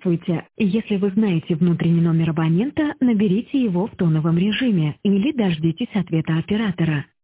Здравствуйте. Если вы знаете внутренний номер абонента, наберите его в тоновом режиме или дождитесь ответа оператора.